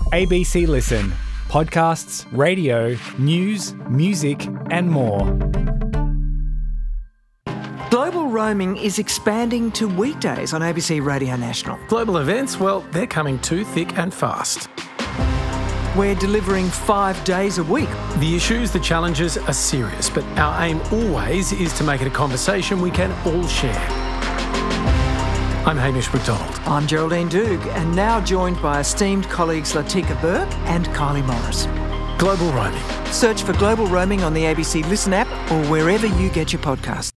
ABC Listen. Podcasts, radio, news, music and more. Global roaming is expanding to weekdays on ABC Radio National. Global events, well, they're coming too thick and fast. We're delivering 5 days a week. The issues, the challenges are serious, but our aim always is to make it a conversation we can all share. I'm Hamish McDonald. I'm Geraldine Doog, and now joined by esteemed colleagues Latika Burke and Kylie Morris. Global roaming. Search for Global Roaming on the ABC Listen app or wherever you get your podcasts.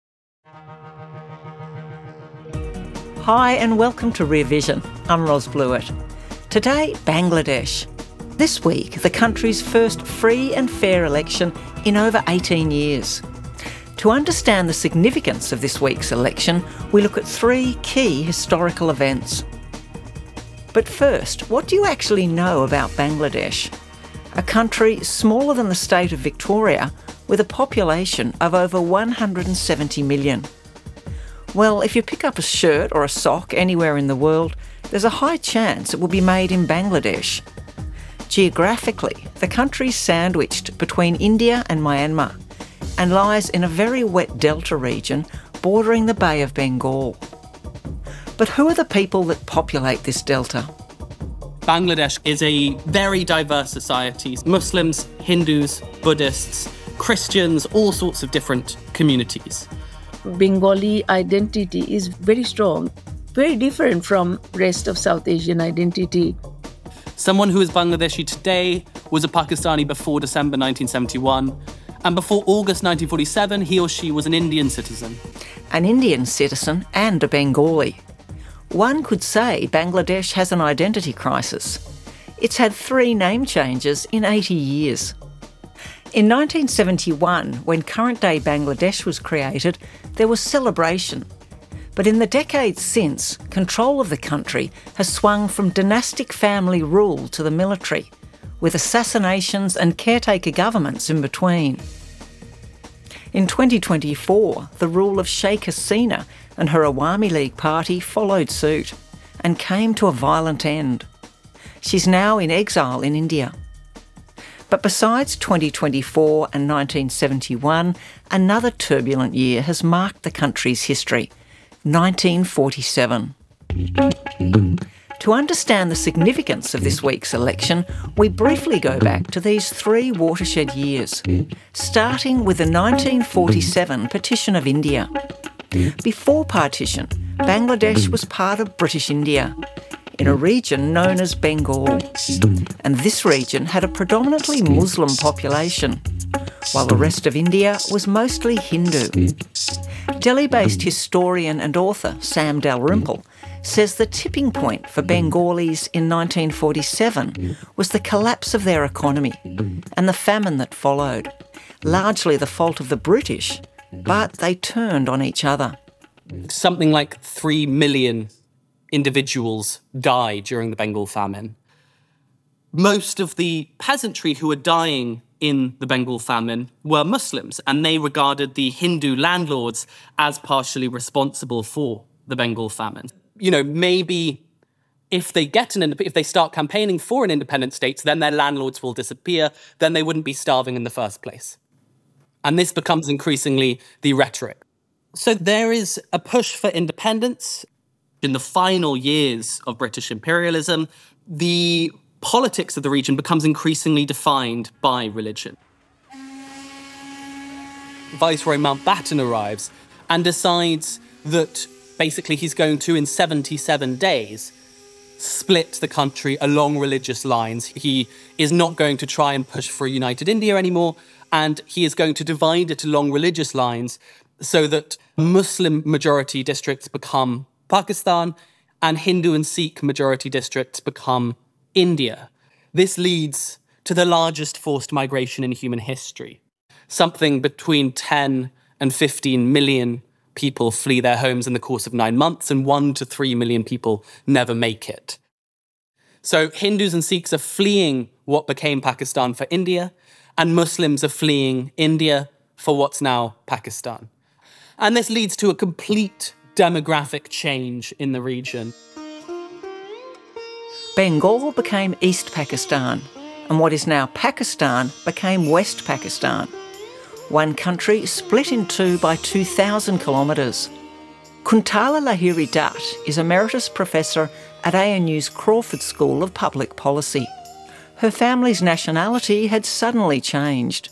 Hi and welcome to Rear Vision. I'm Ros Blewett. Today, Bangladesh. This week, the country's first free and fair election in over 18 years. To understand the significance of this week's election, we look at 3 key historical events. But first, what do you actually know about Bangladesh? A country smaller than the state of Victoria with a population of over 170 million. Well, if you pick up a shirt or a sock anywhere in the world, there's a high chance it will be made in Bangladesh. Geographically, the country's sandwiched between India and Myanmar and lies in a very wet delta region bordering the Bay of Bengal. But who are the people that populate this delta? Bangladesh is a very diverse society. Muslims, Hindus, Buddhists, Christians, all sorts of different communities. Bengali identity is very strong, very different from rest of South Asian identity. Someone who is Bangladeshi today was a Pakistani before December 1971, and before August 1947, he or she was an Indian citizen. An Indian citizen and a Bengali. One could say Bangladesh has an identity crisis. It's had 3 name changes in 80 years. In 1971, when current-day Bangladesh was created, there was celebration. But in the decades since, control of the country has swung from dynastic family rule to the military, with assassinations and caretaker governments in between. In 2024, the rule of Sheikh Hasina and her Awami League party followed suit and came to a violent end. She's now in exile in India. But besides 2024 and 1971, another turbulent year has marked the country's history, 1947. To understand the significance of this week's election, we briefly go back to these 3 watershed years, starting with the 1947 Partition of India. Before partition, Bangladesh was part of British India, in a region known as Bengal. And this region had a predominantly Muslim population, while the rest of India was mostly Hindu. Delhi-based historian and author Sam Dalrymple says the tipping point for Bengalis in 1947 was the collapse of their economy and the famine that followed, largely the fault of the British, but they turned on each other. Something like 3 million individuals died during the Bengal famine. Most of the peasantry who were dying in the Bengal famine were Muslims, and they regarded the Hindu landlords as partially responsible for the Bengal famine. You know, maybe if they start campaigning for an independent state, then their landlords will disappear, then they wouldn't be starving in the first place. And this becomes increasingly the rhetoric. So there is a push for independence. In the final years of British imperialism, the politics of the region becomes increasingly defined by religion. Viceroy Mountbatten arrives and decides that basically he's going to, in 77 days, split the country along religious lines. He is not going to try and push for a united India anymore, and he is going to divide it along religious lines so that Muslim majority districts become Pakistan and Hindu and Sikh majority districts become India. This leads to the largest forced migration in human history. Something between 10 and 15 million people flee their homes in the course of 9 months, and 1 to 3 million people never make it. So Hindus and Sikhs are fleeing what became Pakistan for India, and Muslims are fleeing India for what's now Pakistan. And this leads to a complete demographic change in the region. Bengal became East Pakistan, and what is now Pakistan became West Pakistan. One country split in two by 2,000 kilometres. Kuntala Lahiri Dutt is Emeritus Professor at ANU's Crawford School of Public Policy. Her family's nationality had suddenly changed.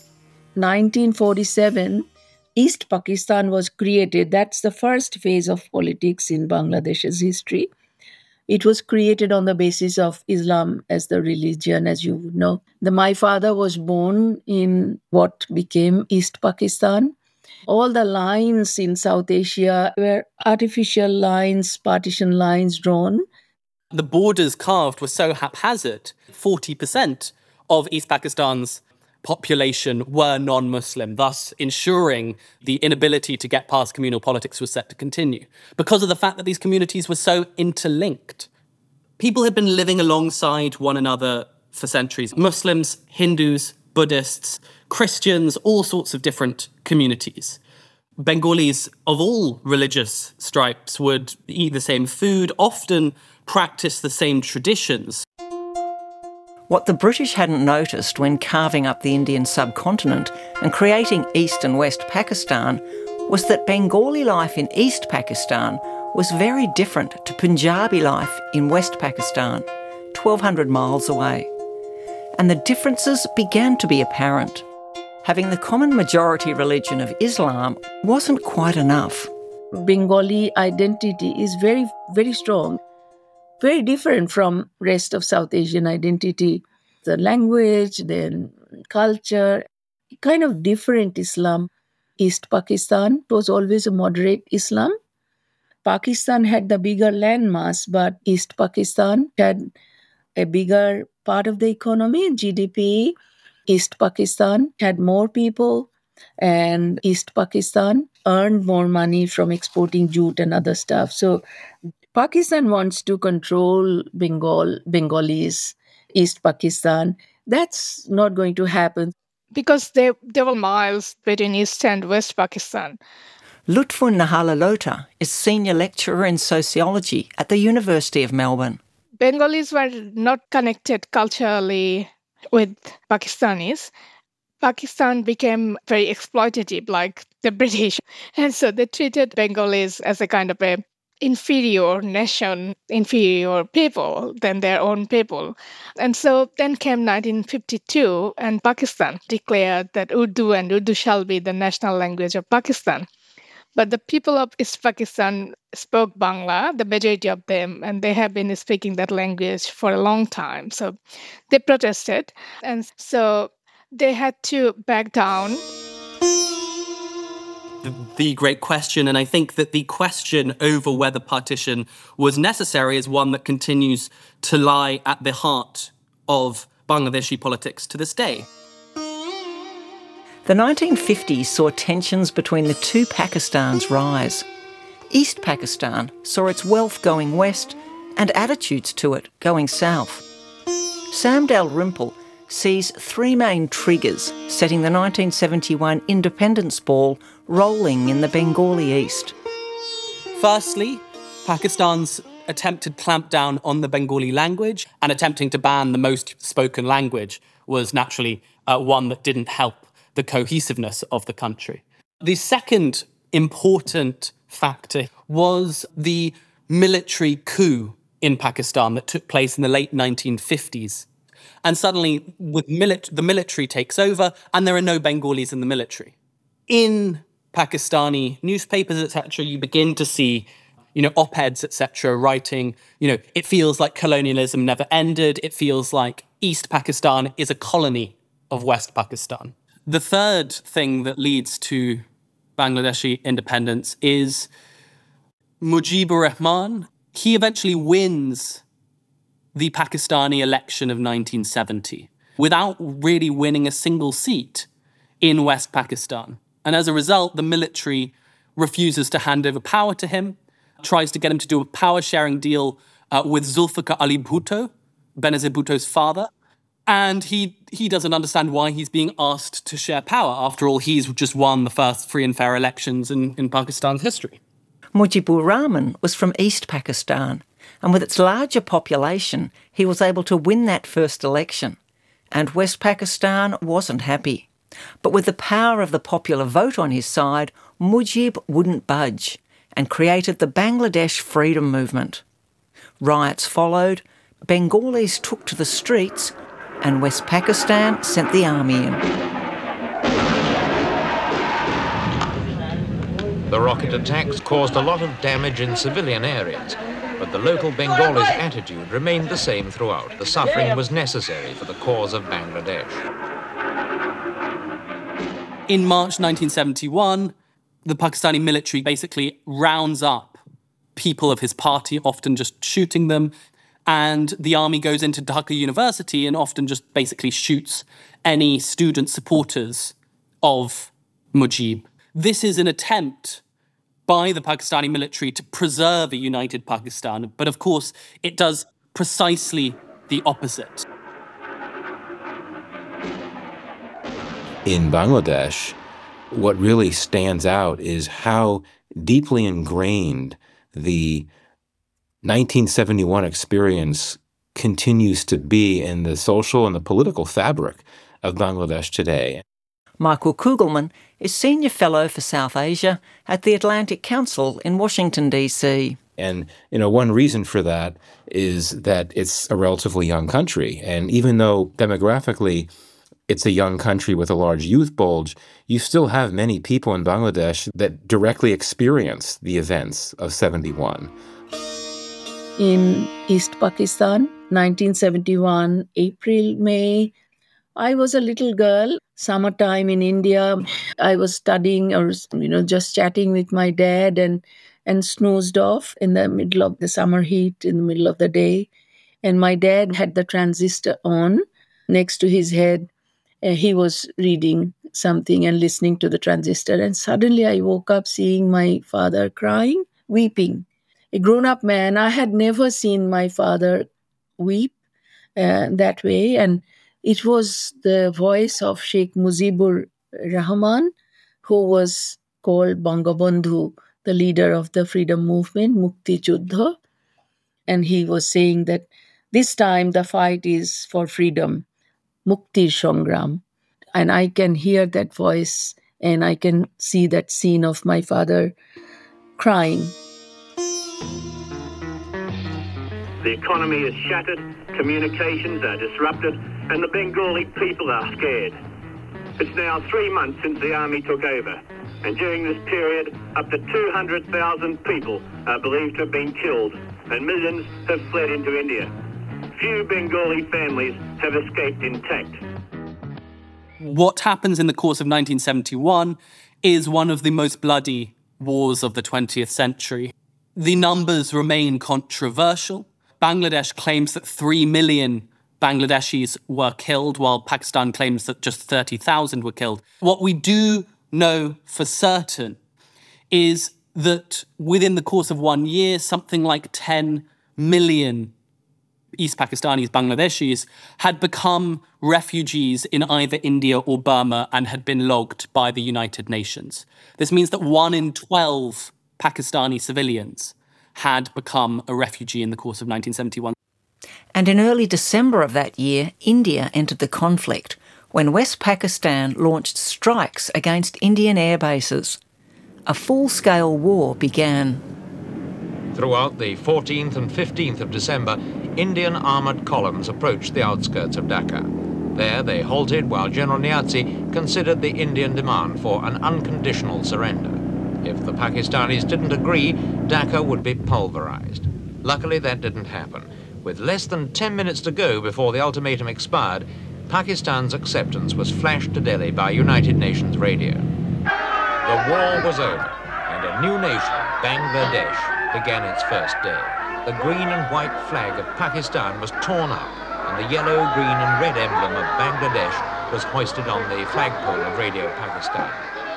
1947, East Pakistan was created. That's the first phase of politics in Bangladesh's history. It was created on the basis of Islam as the religion, as you would know. My father was born in what became East Pakistan. All the lines in South Asia were artificial lines, partition lines drawn. The borders carved were so haphazard. 40% of East Pakistan's population were non-Muslim, thus ensuring the inability to get past communal politics was set to continue because of the fact that these communities were so interlinked. People had been living alongside one another for centuries. Muslims, Hindus, Buddhists, Christians, all sorts of different communities. Bengalis of all religious stripes would eat the same food, often practice the same traditions. What the British hadn't noticed when carving up the Indian subcontinent and creating East and West Pakistan was that Bengali life in East Pakistan was very different to Punjabi life in West Pakistan, 1,200 miles away. And the differences began to be apparent. Having the common majority religion of Islam wasn't quite enough. Bengali identity is very, very strong. Very different from rest of South Asian identity. The language, then culture, kind of different Islam. East Pakistan was always a moderate Islam. Pakistan had the bigger landmass, but East Pakistan had a bigger part of the economy, GDP. East Pakistan had more people, and East Pakistan earned more money from exporting jute and other stuff. So Pakistan wants to control Bengalis, East Pakistan. That's not going to happen. Because there were miles between East and West Pakistan. Lutfun Nahalalota is Senior Lecturer in Sociology at the University of Melbourne. Bengalis were not connected culturally with Pakistanis. Pakistan became very exploitative, like the British. And so they treated Bengalis as a kind of a inferior nation, inferior people than their own people. And so then came 1952, and Pakistan declared that Urdu shall be the national language of Pakistan. But the people of East Pakistan spoke Bangla, the majority of them, and they have been speaking that language for a long time. So they protested, and so they had to back down. The great question, and I think that the question over whether partition was necessary is one that continues to lie at the heart of Bangladeshi politics to this day. The 1950s saw tensions between the two Pakistans rise. East Pakistan saw its wealth going west and attitudes to it going south. Sam Dalrymple sees three main triggers setting the 1971 independence ball rolling in the Bengali East. Firstly, Pakistan's attempted clampdown on the Bengali language and attempting to ban the most spoken language was naturally one that didn't help the cohesiveness of the country. The second important factor was the military coup in Pakistan that took place in the late 1950s. And suddenly, the military takes over, and there are no Bengalis in the military. In Pakistani newspapers, etc., you begin to see, op-eds, etc., writing, it feels like colonialism never ended. It feels like East Pakistan is a colony of West Pakistan. The third thing that leads to Bangladeshi independence is Mujibur Rahman. He eventually wins the Pakistani election of 1970 without really winning a single seat in West Pakistan. And as a result, the military refuses to hand over power to him, tries to get him to do a power-sharing deal with Zulfikar Ali Bhutto, Benazir Bhutto's father. And he doesn't understand why he's being asked to share power. After all, he's just won the first free and fair elections in Pakistan's history. Mujibur Rahman was from East Pakistan, and with its larger population, he was able to win that first election. And West Pakistan wasn't happy. But with the power of the popular vote on his side, Mujib wouldn't budge and created the Bangladesh Freedom Movement. Riots followed, Bengalis took to the streets, and West Pakistan sent the army in. The rocket attacks caused a lot of damage in civilian areas, but the local Bengalis' attitude remained the same throughout. The suffering was necessary for the cause of Bangladesh. In March 1971, the Pakistani military basically rounds up people of his party, often just shooting them, and the army goes into Dhaka University and often just basically shoots any student supporters of Mujib. This is an attempt by the Pakistani military to preserve a united Pakistan, but of course it does precisely the opposite. In Bangladesh, what really stands out is how deeply ingrained the 1971 experience continues to be in the social and the political fabric of Bangladesh today. Michael Kugelman is Senior Fellow for South Asia at the Atlantic Council in Washington, D.C. And, one reason for that is that it's a relatively young country. And even though demographically it's a young country with a large youth bulge, you still have many people in Bangladesh that directly experience the events of 71. In East Pakistan, 1971, April, May, I was a little girl. Summertime in India, I was studying or, just chatting with my dad and snoozed off in the middle of the summer heat, in the middle of the day. And my dad had the transistor on next to his head. He was reading something and listening to the transistor. And suddenly I woke up seeing my father crying, weeping. A grown-up man, I had never seen my father weep that way. And it was the voice of Sheikh Mujibur Rahman, who was called Bangabandhu, the leader of the freedom movement, Mukti Juddha. And he was saying that this time the fight is for freedom, Mukti Shangram. And I can hear that voice and I can see that scene of my father crying. The economy is shattered, communications are disrupted, and the Bengali people are scared. It's now 3 months since the army took over, and during this period, up to 200,000 people are believed to have been killed, and millions have fled into India. Few Bengali families have escaped intact. What happens in the course of 1971 is one of the most bloody wars of the 20th century. The numbers remain controversial. Bangladesh claims that 3 million Bangladeshis were killed, while Pakistan claims that just 30,000 were killed. What we do know for certain is that within the course of 1 year, something like 10 million East Pakistanis, Bangladeshis, had become refugees in either India or Burma and had been logged by the United Nations. This means that 1 in 12 Pakistani civilians had become a refugee in the course of 1971. And in early December of that year, India entered the conflict when West Pakistan launched strikes against Indian air bases. A full-scale war began. Throughout the 14th and 15th of December, Indian armoured columns approached the outskirts of Dhaka. There they halted while General Niazi considered the Indian demand for an unconditional surrender. If the Pakistanis didn't agree, Dhaka would be pulverized. Luckily, that didn't happen. With less than 10 minutes to go before the ultimatum expired, Pakistan's acceptance was flashed to Delhi by United Nations radio. The war was over, and a new nation, Bangladesh, began its first day. The green and white flag of Pakistan was torn up, and the yellow, green and red emblem of Bangladesh was hoisted on the flagpole of Radio Pakistan.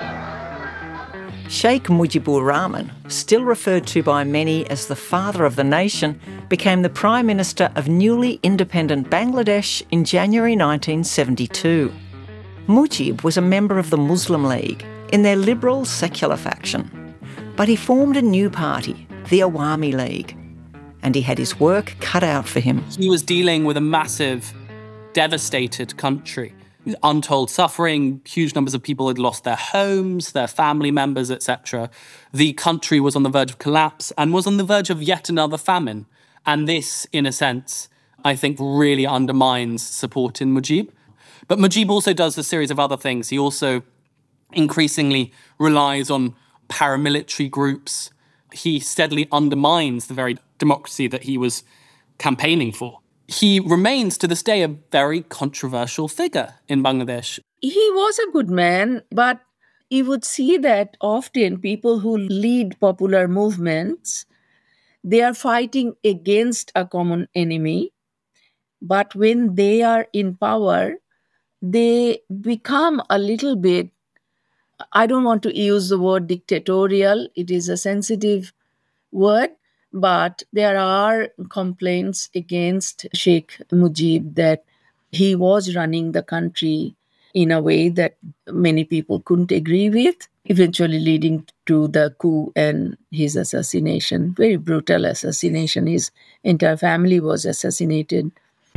Sheikh Mujibur Rahman, still referred to by many as the father of the nation, became the Prime Minister of newly independent Bangladesh in January 1972. Mujib was a member of the Muslim League in their liberal secular faction, but he formed a new party, the Awami League. and he had his work cut out for him. He was dealing with a massive, devastated country. Untold suffering, huge numbers of people had lost their homes, their family members, etc. The country was on the verge of collapse and was on the verge of yet another famine. And this, in a sense, I think really undermines support in Mujib. But Mujib also does a series of other things. He also increasingly relies on paramilitary groups. He steadily undermines the very democracy that he was campaigning for. He remains to this day a very controversial figure in Bangladesh. He was a good man, but you would see that often people who lead popular movements, they are fighting against a common enemy. But when they are in power, they become a little bit, I don't want to use the word dictatorial, it is a sensitive word, but there are complaints against Sheikh Mujib that he was running the country in a way that many people couldn't agree with, eventually leading to the coup and his assassination. Very brutal assassination. His entire family was assassinated.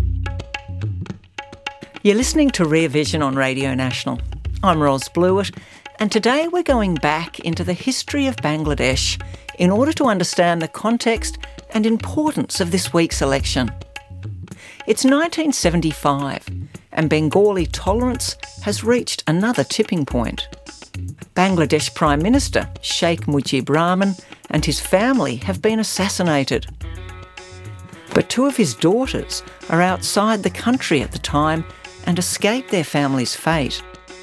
You're listening to Rear Vision on Radio National. I'm Ros Blewett, and today we're going back into the history of Bangladesh in order to understand the context and importance of this week's election. It's 1975, and Bengali tolerance has reached another tipping point. Bangladesh Prime Minister Sheikh Mujib Rahman and his family have been assassinated. But two of his daughters are outside the country at the time and escaped their family's fate.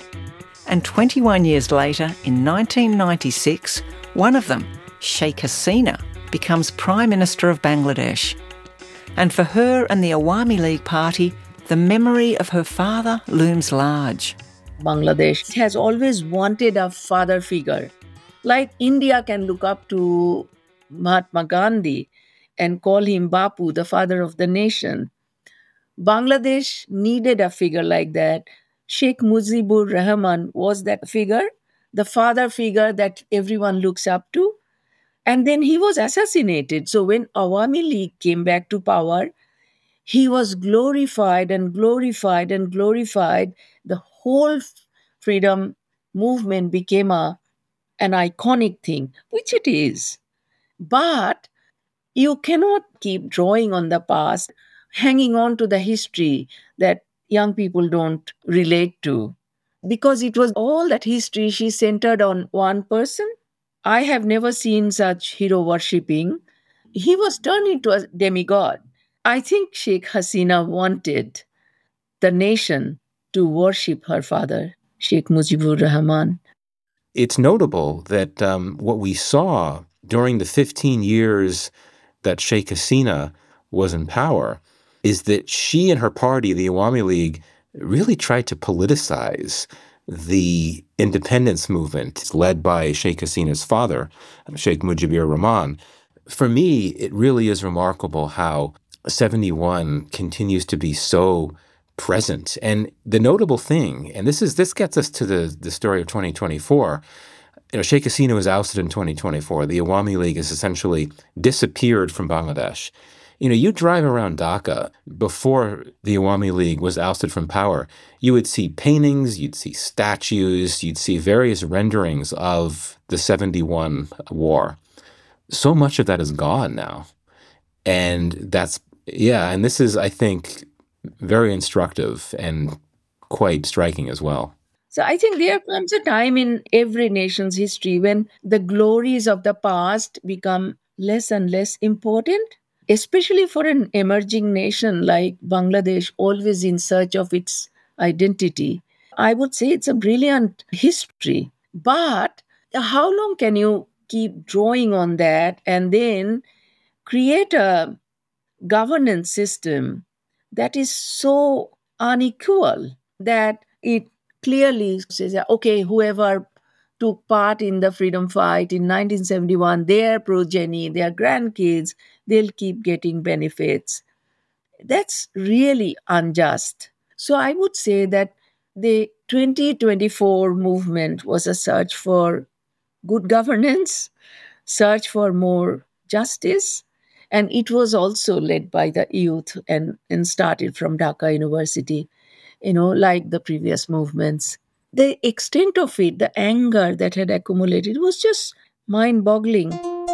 And 21 years later, in 1996, one of them, Sheikh Hasina, becomes Prime Minister of Bangladesh. And for her and the Awami League Party, the memory of her father looms large. Bangladesh has always wanted a father figure. Like India can look up to Mahatma Gandhi and call him Bapu, the father of the nation. Bangladesh needed a figure like that. Sheikh Mujibur Rahman was that figure, the father figure that everyone looks up to. And then he was assassinated. So when Awami League came back to power, he was glorified and glorified and glorified. The whole freedom movement became an iconic thing, which it is. But you cannot keep drawing on the past, hanging on to the history that young people don't relate to. Because it was all that history, she centered on one person. I have never seen such hero worshipping. He was turned into a demigod. I think Sheikh Hasina wanted the nation to worship her father, Sheikh Mujibur Rahman. It's notable that what we saw during the 15 years that Sheikh Hasina was in power is that she and her party, the Awami League, really tried to politicize the independence movement led by Sheikh Hasina's father, Sheikh Mujibur Rahman. For me, it really is remarkable how 71 continues to be so present. And the notable thing, and this gets us to the story of 2024, Sheikh Hasina was ousted in 2024. The Awami League has essentially disappeared from Bangladesh. You drive around Dhaka before the Awami League was ousted from power, you would see paintings, you'd see statues, you'd see various renderings of the 71 war. So much of that is gone now. And and this is, I think, very instructive and quite striking as well. So I think there comes a time in every nation's history when the glories of the past become less and less important, especially for an emerging nation like Bangladesh, always in search of its identity. I would say it's a brilliant history. But how long can you keep drawing on that and then create a governance system that is so unequal that it clearly says, okay, whoever took part in the freedom fight in 1971, their progeny, their grandkids, they'll keep getting benefits. That's really unjust. So I would say that the 2024 movement was a search for good governance, search for more justice, And it was also led by the youth and started from Dhaka University, like the previous movements. The extent of it, the anger that had accumulated, was just mind-boggling.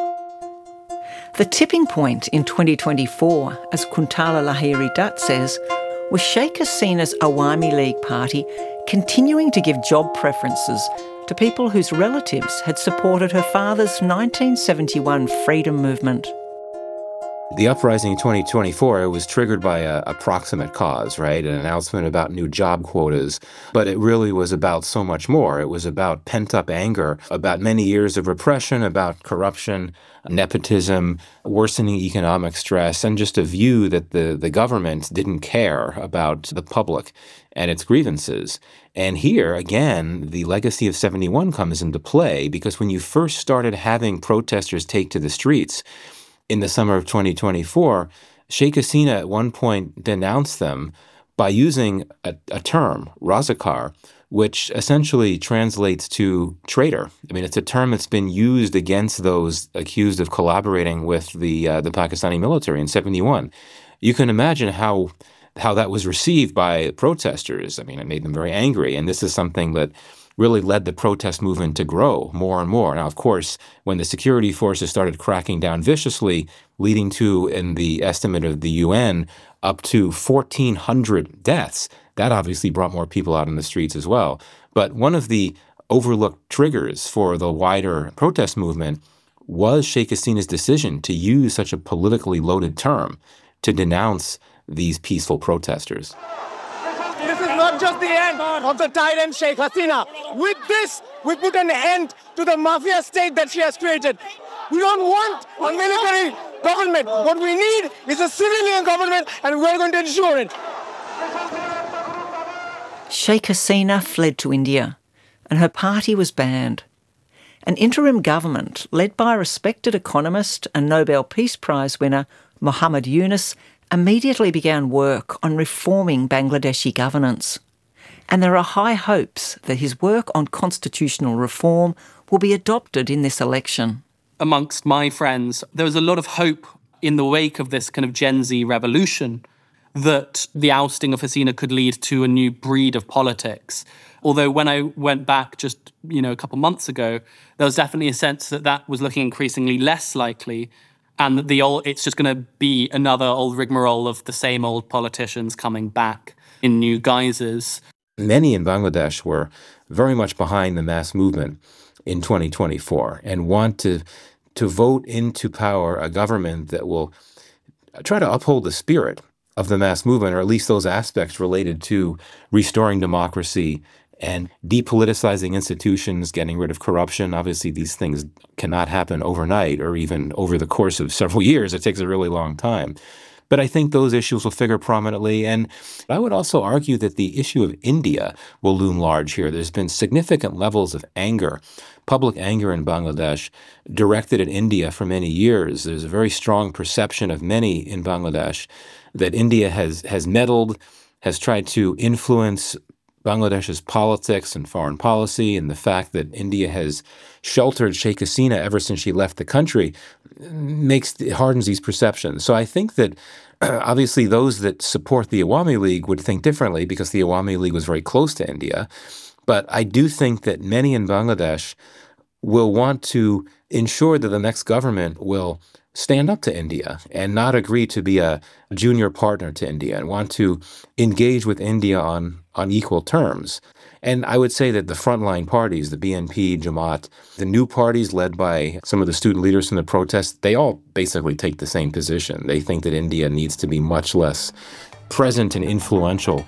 The tipping point in 2024, as Kuntala Lahiri Dutt says, was Sheikh Hasina's Awami League party continuing to give job preferences to people whose relatives had supported her father's 1971 freedom movement. The uprising in 2024 was triggered by a proximate cause, right? An announcement about new job quotas. But it really was about so much more. It was about pent-up anger, about many years of repression, about corruption, nepotism, worsening economic stress, and just a view that the government didn't care about the public and its grievances. And here, again, the legacy of 71 comes into play, because when you first started having protesters take to the streets, in the summer of 2024, Sheikh Hasina at one point denounced them by using a term, razakar, which essentially translates to traitor. I mean, it's a term that's been used against those accused of collaborating with the Pakistani military in 71. You can imagine how that was received by protesters. I mean, it made them very angry, and this is something that really led the protest movement to grow more and more. Now, of course, when the security forces started cracking down viciously, leading to, in the estimate of the UN, up to 1,400 deaths, that obviously brought more people out on the streets as well. But one of the overlooked triggers for the wider protest movement was Sheikh Hasina's decision to use such a politically loaded term to denounce these peaceful protesters. This is not just the end of the tyrant Sheikh Hasina. With this, we put an end to the mafia state that she has created. We don't want a military government. What we need is a civilian government, and we're going to ensure it. Sheikh Hasina fled to India, and her party was banned. An interim government, led by respected economist and Nobel Peace Prize winner Muhammad Yunus, immediately began work on reforming Bangladeshi governance. And there are high hopes that his work on constitutional reform will be adopted in this election. Amongst my friends, there was a lot of hope in the wake of this kind of Gen Z revolution that the ousting of Hasina could lead to a new breed of politics. Although when I went back just, a couple months ago, there was definitely a sense that that was looking increasingly less likely, and that it's just going to be another old rigmarole of the same old politicians coming back in new guises. Many in Bangladesh were very much behind the mass movement in 2024 and want to vote into power a government that will try to uphold the spirit of the mass movement, or at least those aspects related to restoring democracy and depoliticizing institutions, getting rid of corruption. Obviously, these things cannot happen overnight or even over the course of several years. It takes a really long time. But I think those issues will figure prominently. And I would also argue that the issue of India will loom large here. There's been significant levels of anger, public anger in Bangladesh, directed at India for many years. There's a very strong perception of many in Bangladesh that India has meddled, has tried to influence Bangladesh's politics and foreign policy, and the fact that India has sheltered Sheikh Hasina ever since she left the country hardens these perceptions. So I think that obviously those that support the Awami League would think differently, because the Awami League was very close to India. But I do think that many in Bangladesh will want to ensure that the next government will stand up to India and not agree to be a junior partner to India, and want to engage with India on equal terms. And I would say that the frontline parties, the BNP, Jamaat, the new parties led by some of the student leaders from the protests, they all basically take the same position. They think that India needs to be much less present and influential.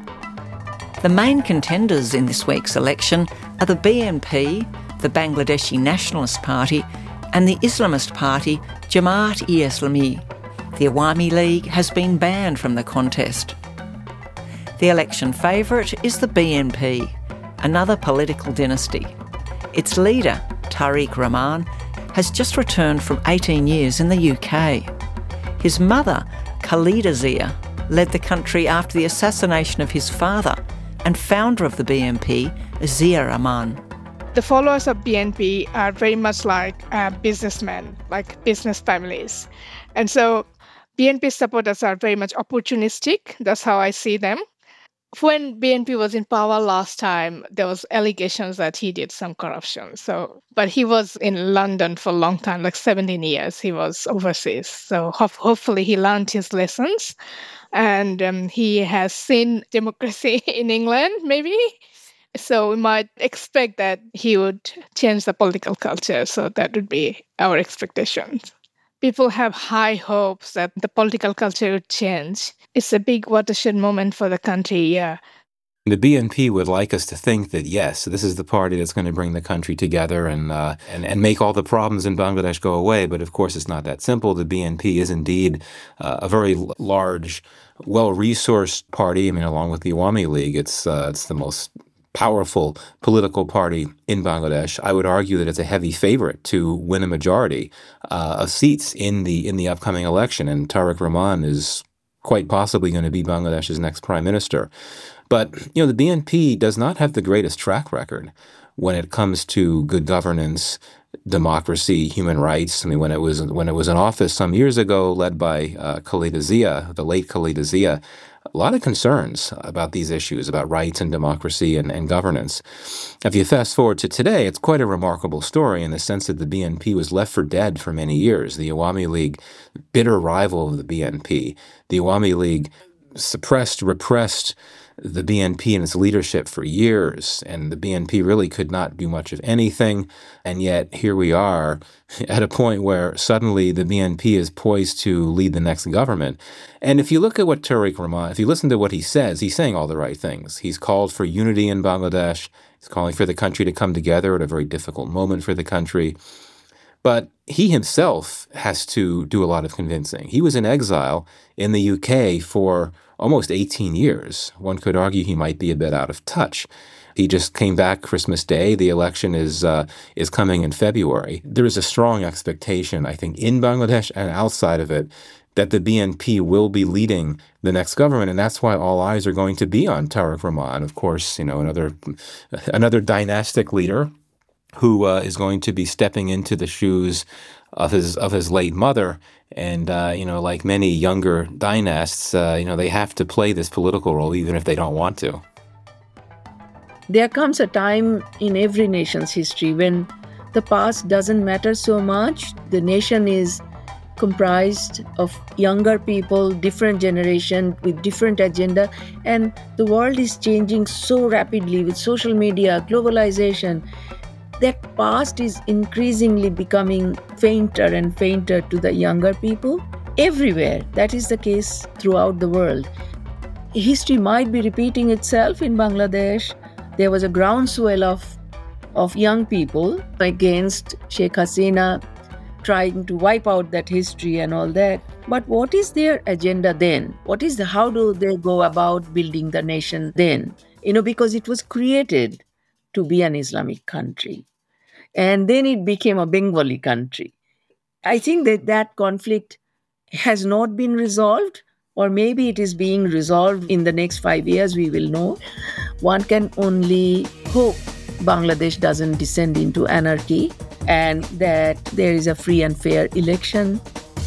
The main contenders in this week's election are the BNP, the Bangladeshi Nationalist Party, and the Islamist party Jamaat-e-Islami. The Awami League has been banned from the contest. The election favourite is the BNP, another political dynasty. Its leader, Tariq Rahman, has just returned from 18 years in the UK. His mother, Khalida Zia, led the country after the assassination of his father, and founder of the BNP, Zia Rahman. The followers of BNP are very much like businessmen, like business families. And so BNP supporters are very much opportunistic. That's how I see them. When BNP was in power last time, there was allegations that he did some corruption. But he was in London for a long time, like 17 years. He was overseas. So hopefully he learned his lessons, and he has seen democracy in England, maybe. So we might expect that he would change the political culture. So that would be our expectations. People have high hopes that the political culture would change. It's a big watershed moment for the country, yeah. The BNP would like us to think that, yes, this is the party that's going to bring the country together and make all the problems in Bangladesh go away. But of course, it's not that simple. The BNP is indeed a very large, well-resourced party. I mean, along with the Awami League, it's the most powerful political party in Bangladesh. I would argue that it's a heavy favorite to win a majority of seats in the upcoming election, and Tariq Rahman is quite possibly going to be Bangladesh's next prime minister. But the BNP does not have the greatest track record when it comes to good governance, democracy, human rights. I mean, when it was in office some years ago, led by Khaleda Zia, the late Khaleda Zia, a lot of concerns about these issues, about rights and democracy and governance. If you fast forward to today, it's quite a remarkable story in the sense that the BNP was left for dead for many years. The Awami League, bitter rival of the BNP, the Awami League suppressed, repressed the BNP and its leadership for years, and the BNP really could not do much of anything. And yet here we are at a point where suddenly the BNP is poised to lead the next government. And if you look at what Tariq Rahman, if you listen to what he says, he's saying all the right things. He's called for unity in Bangladesh. He's calling for the country to come together at a very difficult moment for the country. But he himself has to do a lot of convincing. He was in exile in the UK for almost 18 years. One could argue he might be a bit out of touch. He just came back Christmas Day. The election is coming in February. There is a strong expectation, I think, in Bangladesh and outside of it, that the BNP will be leading the next government, and that's why all eyes are going to be on Tariq Rahman. Of course, another dynastic leader who is going to be stepping into the shoes of his late mother. And, like many younger dynasts, they have to play this political role even if they don't want to. There comes a time in every nation's history when the past doesn't matter so much. The nation is comprised of younger people, different generation with different agenda, and the world is changing so rapidly with social media, globalization. That past is increasingly becoming fainter and fainter to the younger people everywhere. That is the case throughout the world. History might be repeating itself in Bangladesh. There was a groundswell of young people against Sheikh Hasina, trying to wipe out that history and all that. But what is their agenda then? How do they go about building the nation then? Because it was created to be an Islamic country. And then it became a Bengali country. I think that conflict has not been resolved, or maybe it is being resolved in the next 5 years, we will know. One can only hope Bangladesh doesn't descend into anarchy and that there is a free and fair election.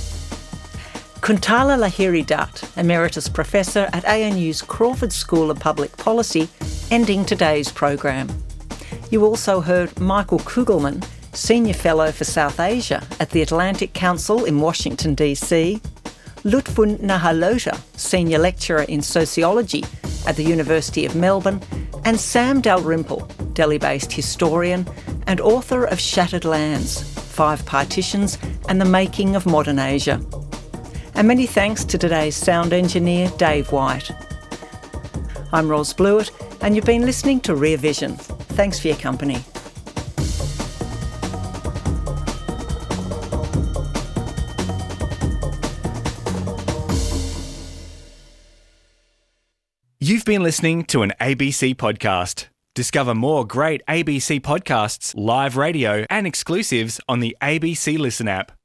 Kuntala Lahiri Dutt, Emeritus Professor at ANU's Crawford School of Public Policy, ending today's program. You also heard Michael Kugelman, Senior Fellow for South Asia at the Atlantic Council in Washington, D.C., Lutfun Nahalota, Senior Lecturer in Sociology at the University of Melbourne, and Sam Dalrymple, Delhi-based historian and author of Shattered Lands, 5 Partitions and the Making of Modern Asia. And many thanks to today's sound engineer, Dave White. I'm Ros Blewett, and you've been listening to Rear Vision. Thanks for your company. You've been listening to an ABC podcast. Discover more great ABC podcasts, live radio, and exclusives on the ABC Listen app.